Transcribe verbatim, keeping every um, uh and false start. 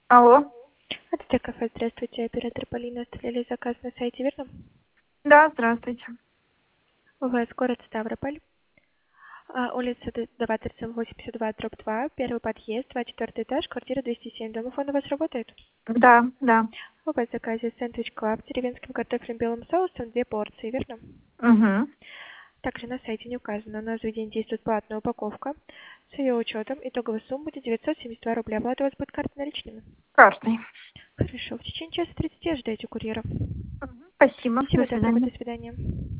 Алло. Это кафе. Здравствуйте, оператор Полина. Оставляли заказ на сайте, верно? Да, здравствуйте. У вас город Ставрополь. А, улица Д- Даваторцева, восемьдесят два, дробь два, первый подъезд, два, четвертый этаж, квартира двести семь. Домофон у вас работает? Да, да. У вас в заказе сэндвич клаб с деревенским картофелем белым соусом, две порции, верно? Угу. Также на сайте не указано, но за день действует платная упаковка. С ее учетом итоговая сумма будет девятьсот семьдесят два рубля. Оплата у вас будет картой наличными. Картой. Хорошо, в течение часа тридцати ожидайте курьера. Мгм. Спасибо. До Всего доброго, свидания. до свидания.